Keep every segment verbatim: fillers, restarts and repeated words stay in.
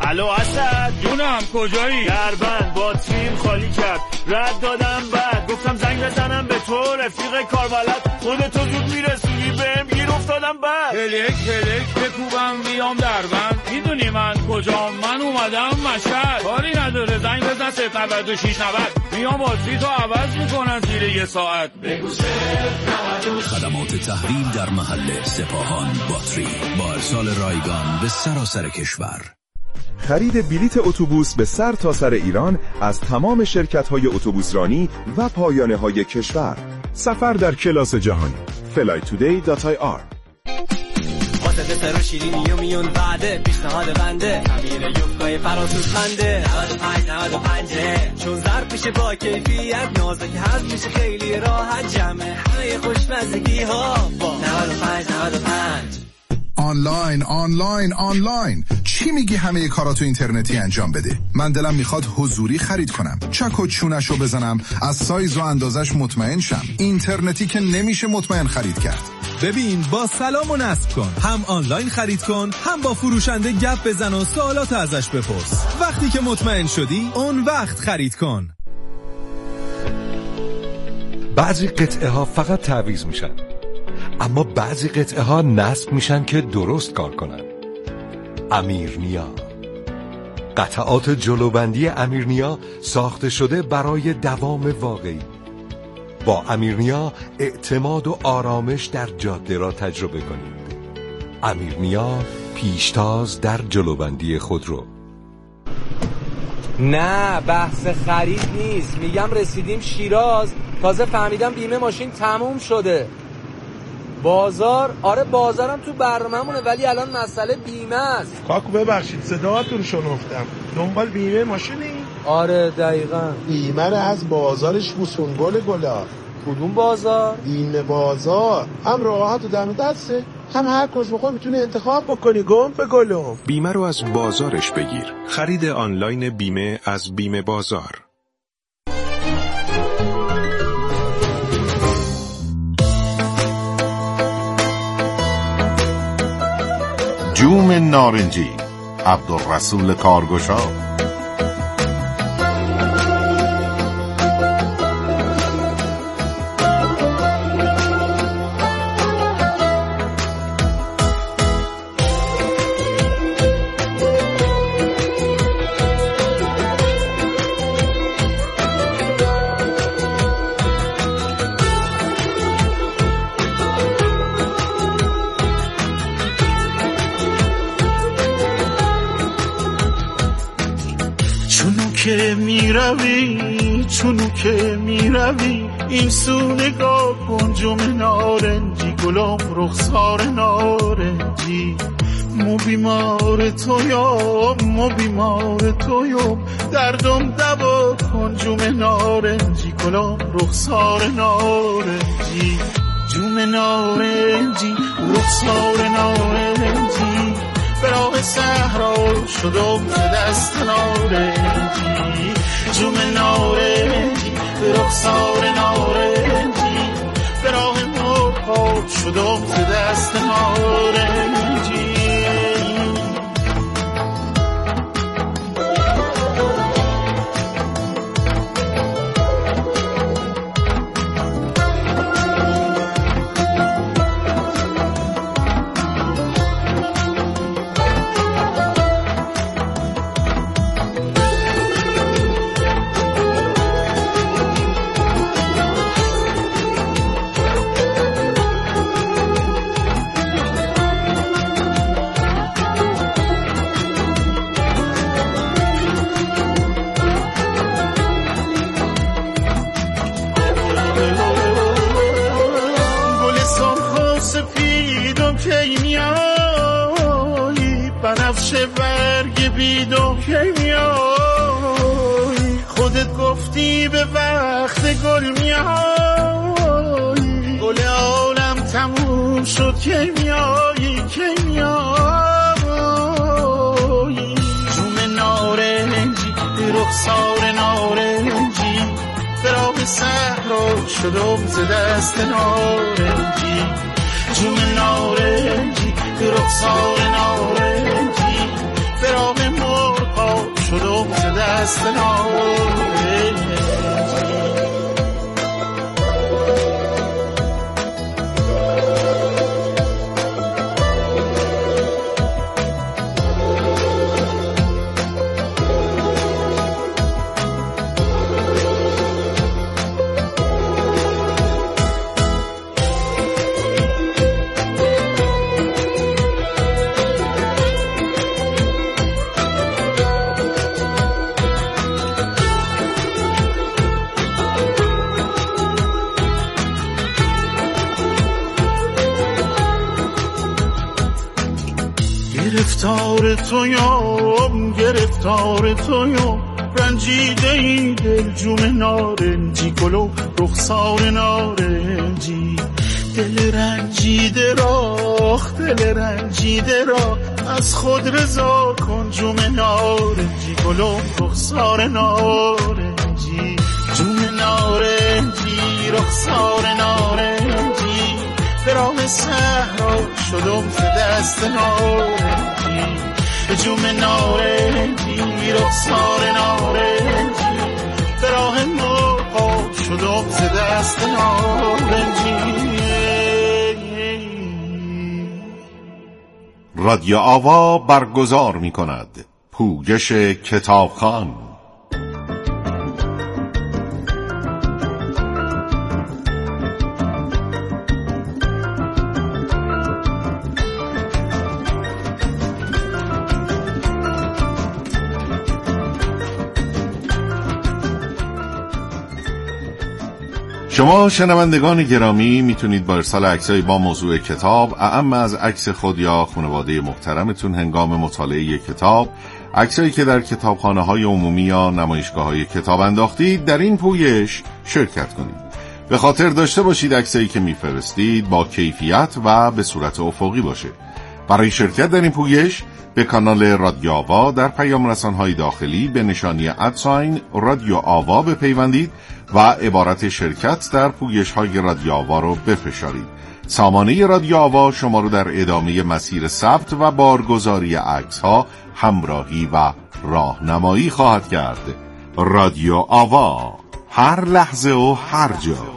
الو اسد جونم کجایی؟ دربند باتریم خالی کرد رد دادم بعد گفتم زنگ بزنم به تو رفیق کاربلد خودتو زود میرسونی بهم گیر افتادم بعد هلک هلک بکوبم بیام دربند میدونی من کجام؟ من اومدم مشهد کاری نداره زنگ بزن سه نود و شش نود میام باتری تو عوض میکنم زیر یه ساعت. خدمات تحویل در محل سپاهان باتری با ارسال رایگان به سراسر کشور. خرید بلیت اتوبوس به سر تا سر ایران از تمام شرکت‌های اتوبوسرانی و پایانه‌های کشور. سفر در کلاس جهانی. فلای تودی دات آی آر. واسه دسر و شیرینی و میون بعده پیشنهاد بنده امیر یوفقای فراسوز خنده نود و پنج نود و پنج چون ظرف میشه با کیفیت نازک هست میشه خیلی راحت جمع همه خوشمزگی ها با نود و پنج نود و پنج. آنلاین آنلاین آنلاین چی میگی همه کاراتو اینترنتی انجام بده؟ من دلم میخواد حضوری خرید کنم چک و چونشو بزنم از سایز و اندازش مطمئن شم. اینترنتی که نمیشه مطمئن خرید کرد. ببین با سلام و نصب کن هم آنلاین خرید کن هم با فروشنده گپ بزن و سوالات ازش بپرس. وقتی که مطمئن شدی اون وقت خرید کن. بعضی قطعه ها فقط تعویض میشن اما بعضی قطعه ها نصب میشن که درست کار کنن. امیرنیا قطعات جلوبندی امیرنیا ساخته شده برای دوام واقعی. با امیرنیا اعتماد و آرامش در جاده را تجربه کنید. امیرنیا پیشتاز در جلوبندی خودرو. نه بحث خرید نیست، میگم رسیدیم شیراز تازه فهمیدم بیمه ماشین تموم شده. بازار آره بازارم تو برنامه‌مونه ولی الان مسئله بیمه است. کاکو ببخشید صداتون شنفتم. دنبال بیمه ماشینی؟ آره دقیقاً. بیمه رو از بازارش بوسون گل گلا. کدوم بازار؟ بیمه بازار. هم راحت و دم دسته هم هر کس بخوای میتونه انتخاب بکنی. گم به گلم. بیمه رو از بازارش بگیر. خرید آنلاین بیمه از بیمه بازار. جوم نارنجی عبدالرسول کارگشا. که میروی چونو که میروی این سو نگاه کن جوم نارنجی گلم رخسار نارنجی مو بیمار تویم مو بیمار تویم دردم دوا کن جوم نارنجی گلم رخسار نارنجی جوم نارنجی رخسار نارنجی به راه صحرا شدم ز دست نارنجی جوم نارنجی به رخسار نارنجی به راه مرغ شدم ز دست نارنجی. بنفشه برگ بیدو که میای خودت گفتی به وقت گل میای گل عالم تموم شد که میای که میای جوم نارنجی رخسار نارنجی به راه صحرا شدم ز دست نارنجی جوم نارنجی رخسار نارنجی به راه مرغ دست نارنجی. گرفتار تویم گرفتار تویم رنجیده این دل جون نارنجی گلو رخسار نارنجی دل رنجیده را دل رنجیده را از خود رضا کن جون نارنجی گلو رخسار نارنجی جون نارنجی رخسار نارنجی به راه صحرا شدم ز دست نارنجی به جون نارنجی رخسار نارنجی به راه مرغا شدم ز دست نارنجی. رادیو آوا برگزار می کند پویش کتابخوان. شما شنوندگان گرامی میتونید با ارسال عکسایی با موضوع کتاب، اعم از عکس خود یا خانواده محترمتون هنگام مطالعه کتاب، عکسایی که در کتابخانه‌های عمومی یا نمایشگاه‌های کتاب انداختید، در این پویش شرکت کنید. به خاطر داشته باشید عکسایی که میفرستید با کیفیت و به صورت افقی باشه. برای شرکت در این پویش به کانال رادیو آوا در پیام رسان‌های داخلی به نشانی ادساین رادیو آوا بپیوندید و عبارت شرکت در پویش‌های رادیو آوا رو بفشارید. سامانه رادیو آوا شما رو در ادامه مسیر ثبت و بارگذاری عکس‌ها همراهی و راهنمایی خواهد کرد. رادیو آوا، هر لحظه و هر جا.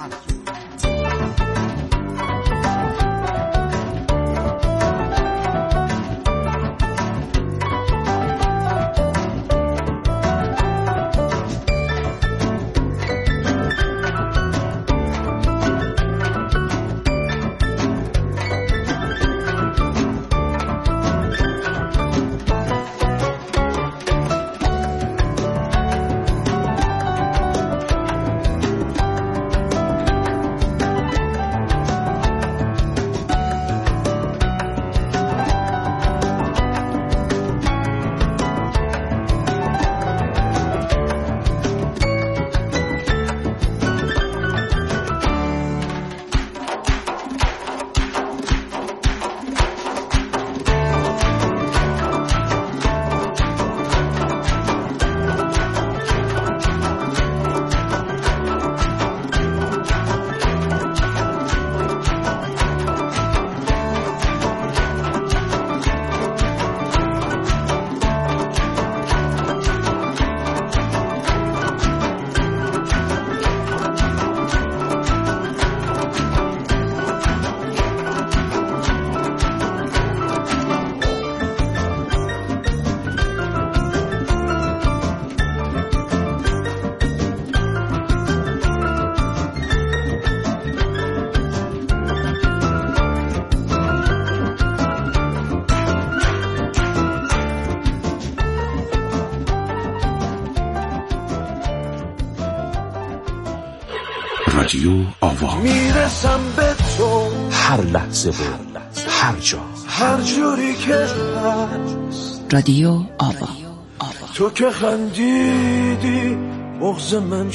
رادیو آوا، میرسم به تو هر لحظه و هر جا، هر جوری که هست. رادیو آوا، تو که خندیدی مغز من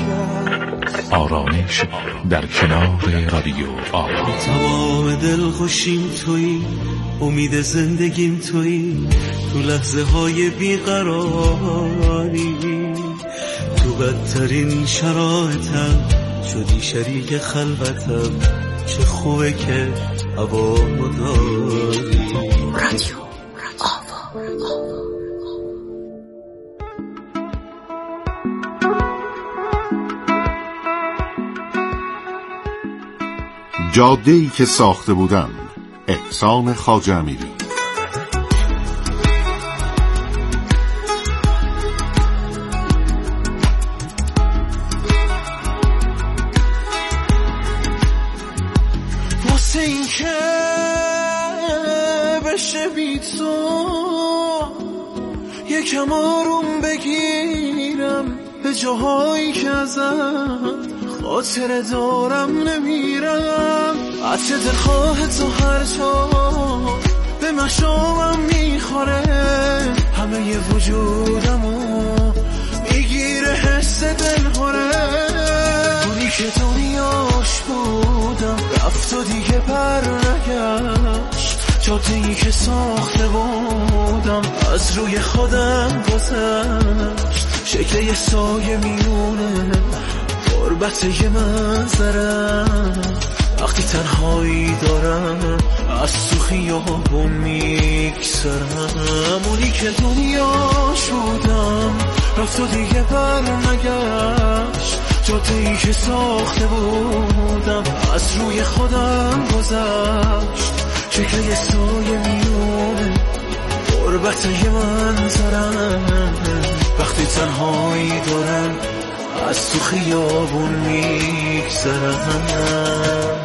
شکست. آرامش در کنار رادیو آوا. تمام دل خوشیم تویی، امید زندگیم تویی، تو لحظه های بیقراری، تو بدترین شرایطم شدی شریک خلوتم. چه خوبه که هوامو داری. رادیو آوا. جاده‌ای که ساخته بودم. احسان خواجه امیری. واسه این که بشه بی تو یکم آروم بگیرم، به جاهایی که ازت خاطره دارم نمیرم. عطر دلخواه تو هر جا به مشامم میخوره، همه ی وجودمو میگیره حس دلهوره. اونی که دنیاش بودم رفت و دیگه بر نگشت، جاده‌ای که ساخته بودم از روی خودم گذشت. شکل یه سایه میونه غربت یه منظرم، وقتی تنهایی دارم از تو خیابون میگذرم. اونی که دنیاش بودم رفت و دیگه بر نگشت، جاده‌ای که ساخته بودم از روی خودم گذشت. شکل یه سایه میونه غربت یه منظرم، وقتی تنهایی دارم از تو خیابون میگذرم.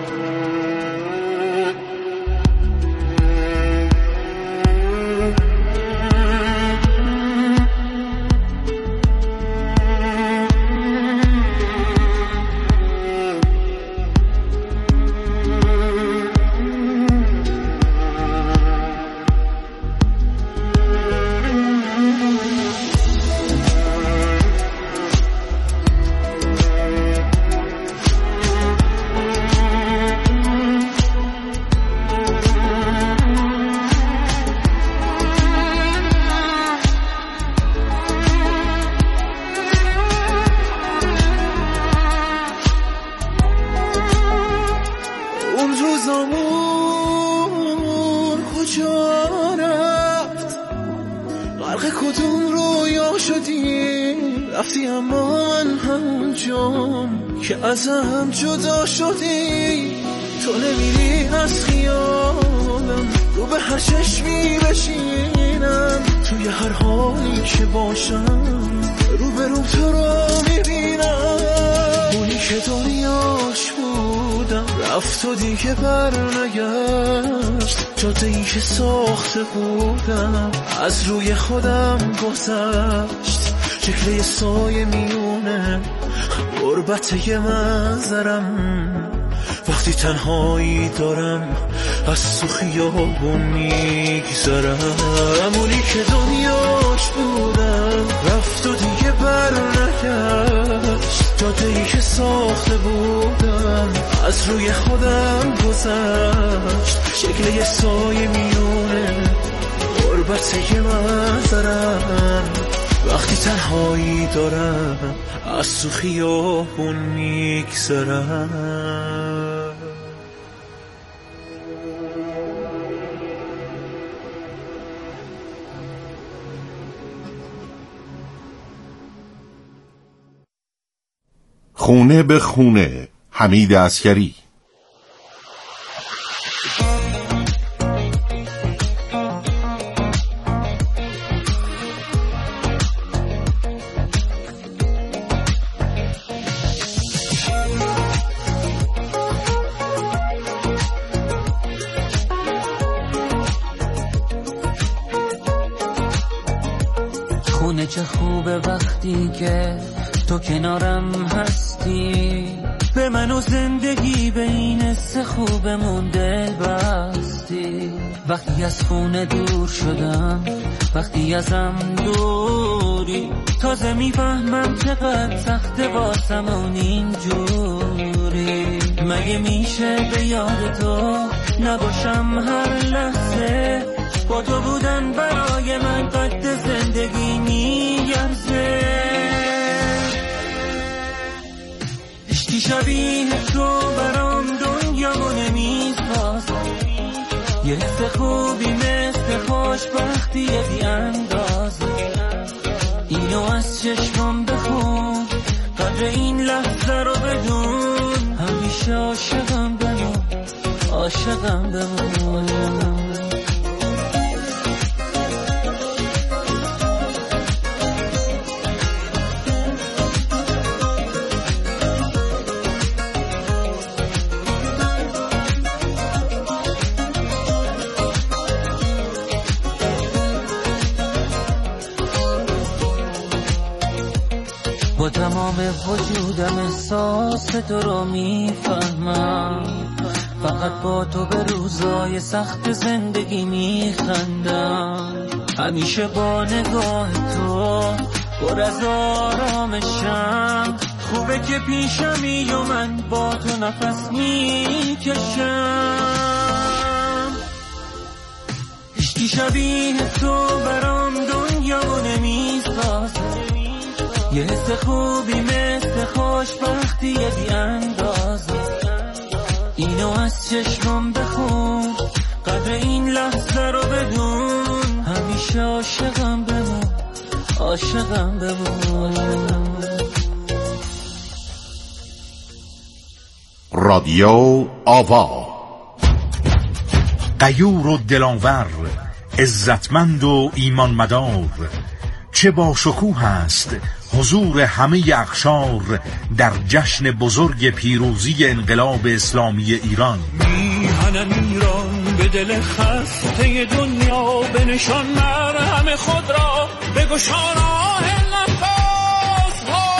ازم جدا شدی، تو نمیری از خیالم، رو به هر چشمی بشینم، توی هر حالی که باشم رو به رو تو رو میبینم. اونی که دنیاش بودم رفت و دیگه بر نگشت، جاده‌ای که ساخته بودم از روی خودم گذشت. شکل یه سایه میونه غربت یه منظرم، وقتی تنهایی دارم از تو خیابون میگذرم. اونی که دنیاش بودم رفت و دیگه بر نگشت، جاده‌ای که ساخته بودم از روی خودم گذشت. شکل یه سایه میونه غربت یه منظرم، وقتی تنهایی دارم از تو خیابون میگذرم. خونه به خونه، حمید عسکری. خونه چه خوبه وقتی که تو کنارم هستی، به من و زندگی به این حس خوبمون دل بستی. وقتی از خونه دور شدم، وقتی ازم دوری، تازه میفهمم چقدر سخته واسمون اینجوری. مگه میشه به یاد تو نباشم هر لحظه، با تو بودن برای من قد زندگی میارزه. عشقی شبیه تو برام دنیامو نمیسازه، یه حس خوبی مثل خوشبختی بی اندازه. اینو از چشمم بخون، قدر این لحظه رو بدون، همیشه عاشقم بمون. عاشقم بمون. با تمام وجودم احساس تو رو میفهمم، فقط با تو به روزای سخت زندگی میخندم. همیشه با نگاه تو پر از آرامشم، خوبه که پیشمی و من با تو نفس میکشم. هیچکی شبیه تو برام دنیا نمیسازه، یه حس خوبی مثل خوشبختی بی اندازه. اینو از چشمم بخون، قدر این لحظه رو بدون. همیشه عاشقم بمون، عاشقم بمون. رادیو آوا، غیور و دلاور، عزتمند و ایمان مدار، چه با شکوه است حضور همه اقشار در جشن بزرگ پیروزی انقلاب اسلامی ایران. میهنم ایران به دل خسته دنیا، به نشان مرهم خود را بگشا راه نفس‌ها.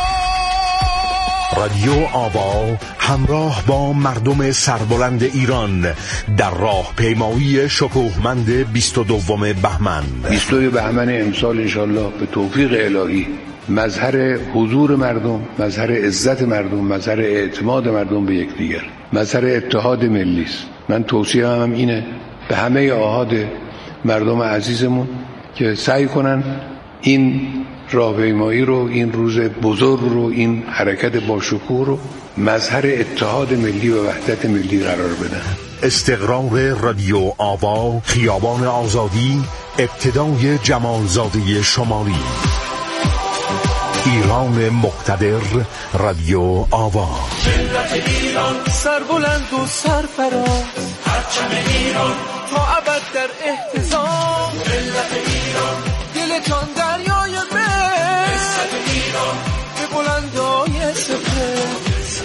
رادیو آوا همراه با مردم سربلند ایران در راه پیمایی شکوهمند بیست و دوم بهمن. بیست و دوم بهمن امسال انشالله به توفیق الهی مظهر حضور مردم، مظهر عزت مردم، مظهر اعتماد مردم به یکدیگر، مظهر اتحاد ملی است. من توصیه هم اینه به همه آحاد مردم عزیزمون که سعی کنن این راهپیمایی رو، این روز بزرگ رو، این حرکت با شکوه رو مظهر اتحاد ملی و وحدت ملی قرار بدن. استقرار رادیو آوا، خیابان آزادی، ابتدای جمالزاده شمالی. ایران مقتدر، رادیو آوا. ملت ایران سربلند و سرفراز، پرچم ایران تا ابد در احتضام. ملت ایران دل جان دریای مل، عزت ایران به بلندای سپر.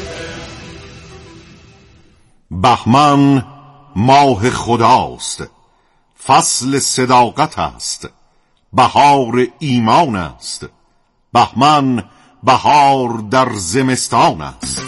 بهمن ماه خداست، فصل صداقت است، بهار ایمان است. بهمن بهار در زمستان است.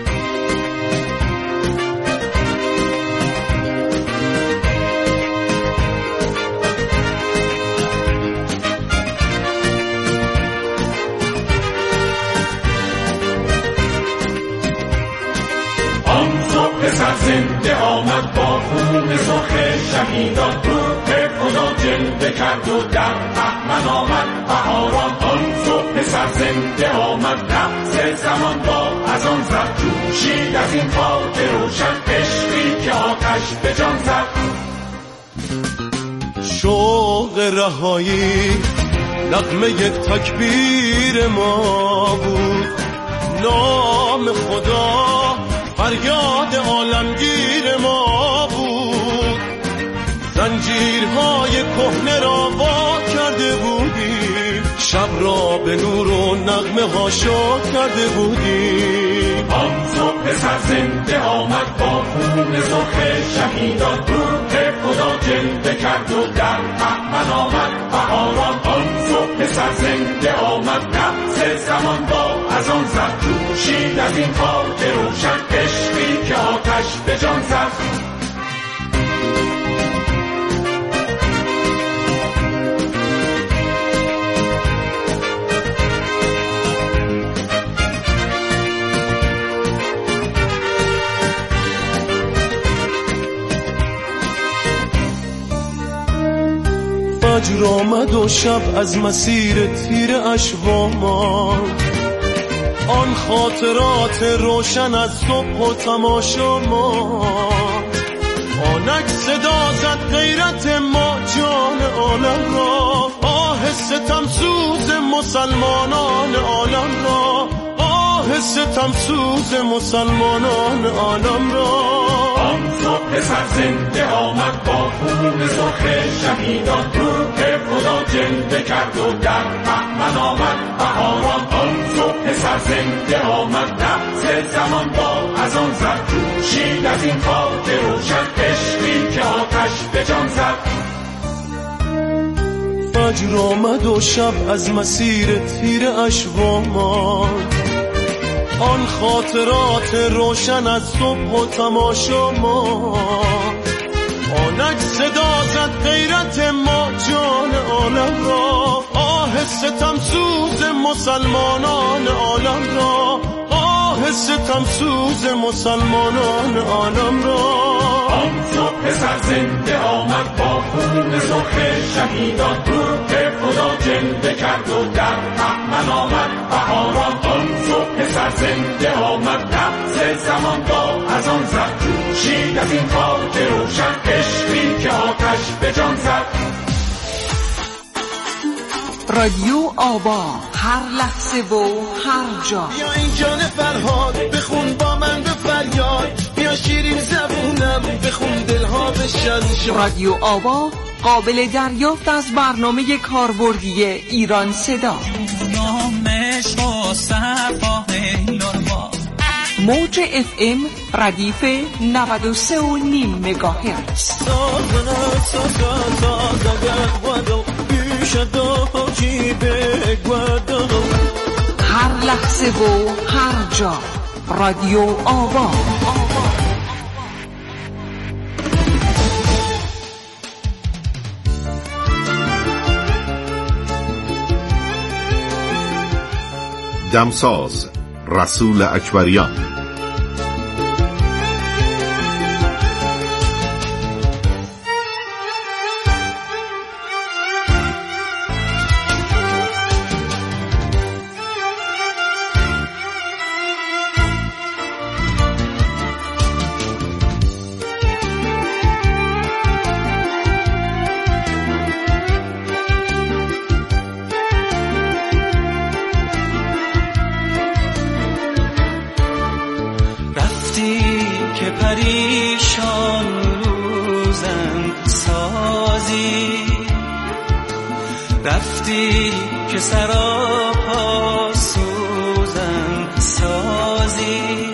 آن صبح سرزنده آمد با خون سرخ شهیدان، روح خدا جلوه کرد و در بهمن آمد بهاران. آن صبح سرزنده آمد، نبض زمان با از آن زد، جوشید از این خاک روشن عشقی که آتش به جان زد. شوق رهایی نغمه تکبیر ما بود، نام خدا فریاد عالمگیر ما بود. زنجیرهای کهنه را وا کرده بودیم، شب را به نور و نغمه ها شاد کرده بودیم. آن صبح سرزنده آمد با خون سرخ شهیدان، روح خدا جلوه کرد و در بهمن آمد بهاران. آن صبح سرزنده آمد، نبض زمان با از آن زد، جوشید از این خاک روشن عشقی که آتش به جان زد. فجر آمد و شب از مسیر تیر اشوامان، آن خاطرات روشن از صبح و تماشا ما. آنک صدا زد غیرت ما جان عالم را، آه ستم سوز مسلمانان عالم را، آه آه ستم سوز مسلمانان عالم را. آن صبح سرزنده آمد با خون سرخ شهیدان، روح خدا جلوه کرد و در بهمن آمد بهاران. آن صبح سرزنده آمد نبض زمان با از آن زد، جوشید از این خاک روشن عشقی که آتش به جان زد. فجر آمد و شب از مسیر تیر اشوامان، آن خاطرات روشن از صبح و تماشا ما. آنک صدا زد غیرت ما جان عالم را، آه ستم سوز مسلمانان عالم را، آه ستم سوز مسلمانان عالم را. آن صبح سرزنده آمد با خون سرخ شهیدان، روح خدا جلوه کرد و در بهمن آمد بهاران. آن صبح سرزنده آمد نبض زمان با از آن زد، جوشید از این خاک روشن عشقی که آتش به جان زد. رادیو آوا، هر لحظه و هر جا. بیا این جان فرهاد بخون با من به فریاد، بیا شیرین زبونم بخون دلها بشن شاد. رادیو آوا قابل دریافت از برنامه کاربردی ایران صدا. موج اف ام ردیف نود و سه و نیم مگاهرتز. هر لحظه و هر جا رادیو آوا. دمساز رسول اکبریان. رفتی که سراپا سوزن سازی،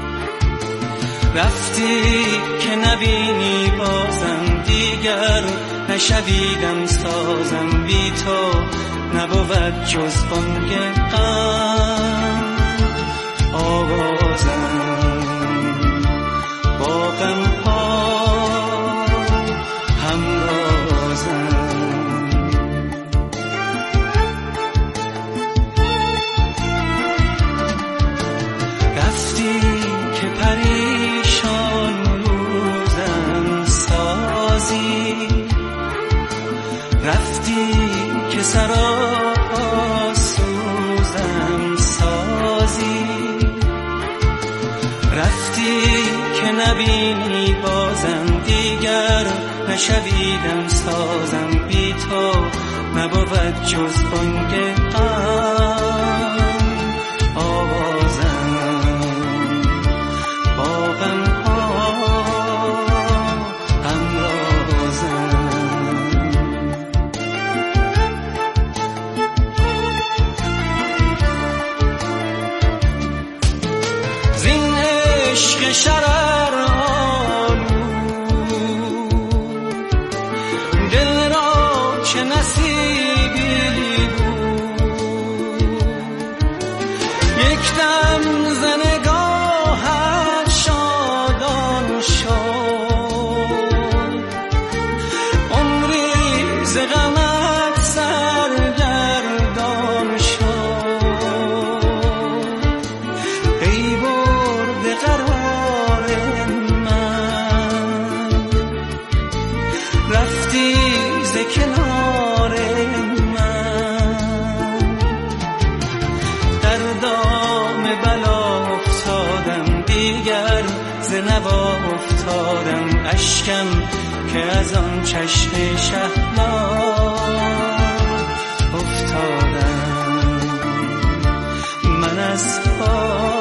رفتی که نبینی بازم دیگر نشویدم سازم. بی تو نبود جز بانگ غم آوازم، با غم ها همرازم. رفتی که پریشان روزم سازی، رفتی که سراپا سوزم سازی، رفتی که نبینی بازم دیگر نشویدم سازم. بی تو نبود جز بانگ غم آوازم، با غم ها همرازم. زین عشق شرر دل را چه نصیبی بود، یک دم ز نگاهت شادان شد، عمری ز غمت سرگردان شد. ای برد قرار من، رفتی ز کنار من، در دام بلا افتادم دیگر ز نوا افتادم. اشکم که از آن چشم شهلا افتادم، من از پا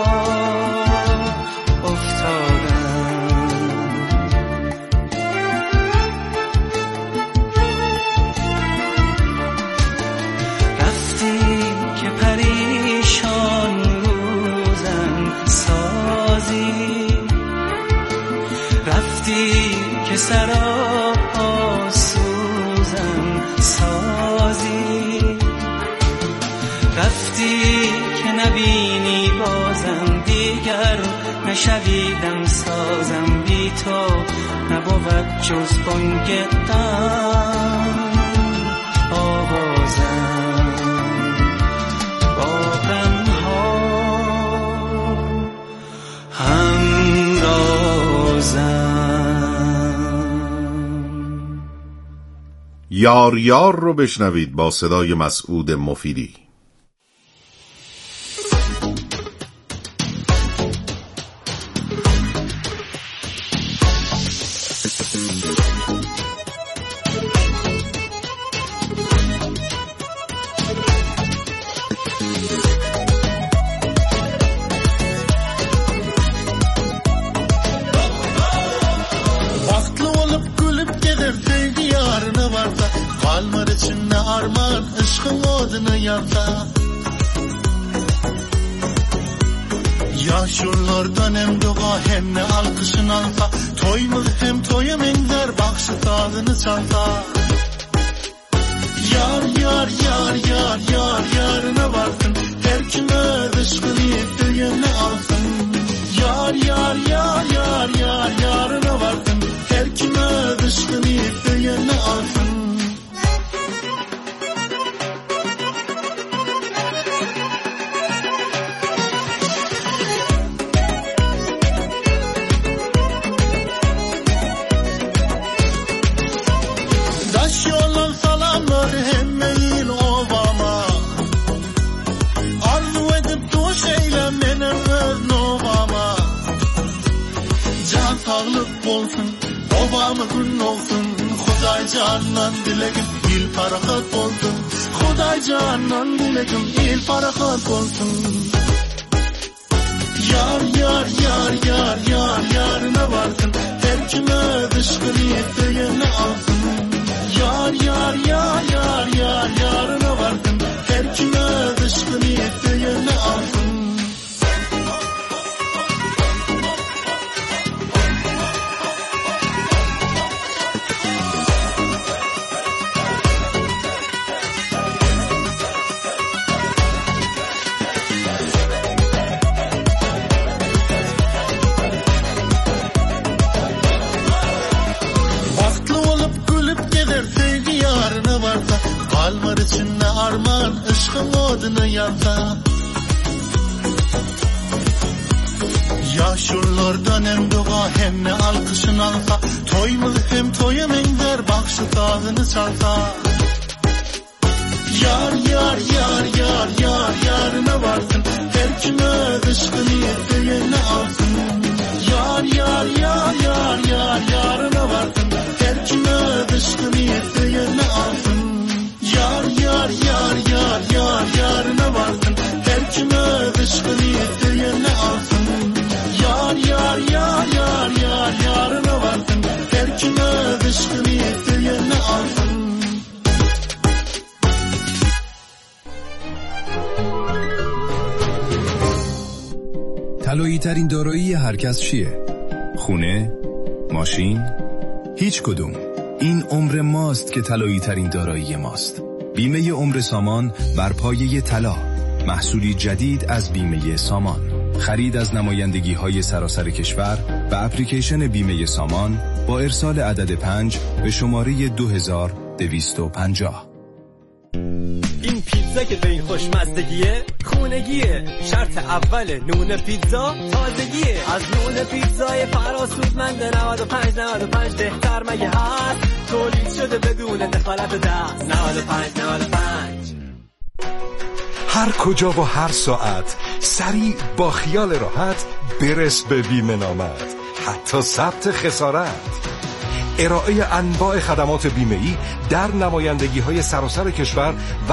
سرا سوزن سازی رفتی که نبینی بازم دیگر نشویدم سازم بی تو نبود جز بانگ غم آوازم با غمها همرازم. یار یار رو بشنوید با صدای مسعود مفیدی. Yaşurlardan hem dua hem ne alkışın alfa Toymul hem toyum engler bakşı tadını çalta Yar yar yar yar yar yarına baktın Her kime dışkını düğünü altın Yar yar yar yar yar yarına baktın Her kime dışkını düğünü altın Gün olsun Xuday candan dilegim il parahat olsun Xuday candan dilegim il parahat olsun Yar yar yar yar yar yarına varsın Her kime dışkını düğünü alsın Yar yar yar yar yar yarına varsın Her kime dışkını düğünü alsın Kalmar içinde arman ışkın odunu yansa Yaşurlardan hem dua hem ne alkışın alsa Toymul hem toyum engler bakşı tadını çalsa Yar yar yar yar yar yarına varsın Her kime dışkını düğünü alsın Yar yar yar yar yar yarına varsın Her kime dışkını düğünü alsın Yar yar yar yar yar yarına varsın Her kime dışkını düğünü alsın Yar yar yar yar yar yarına varsın Her kime dışkını düğünü alsın طلایی ترین دارایی هر کس چیه؟ خونه؟ ماشین؟ هیچ کدوم. این عمر ماست که طلایی ترین دارایی ماست. بیمه عمر سامان بر پایه طلا، محصولی جدید از بیمه سامان. خرید از نمایندگی های سراسر کشور و اپلیکیشن بیمه سامان با ارسال عدد پنج به شماره دو هزار دویست و پنجاه. این پیتزا که به این خوشمزدگیه خونگیه، شرط اول نون پیتزا تازگیه. از نون پیتزای فراسودمند نود و پنج نود و پنج بهتر مگه هست؟ تولید شده بدون دخالت دست. نود و پنج نود و پنج. هر کجا و هر ساعت سریع با خیال راحت برس به بیمه نامت، حتی ثبت خسارت. ارائه انواع خدمات بیمه‌ای در نمایندگی‌های سراسر کشور و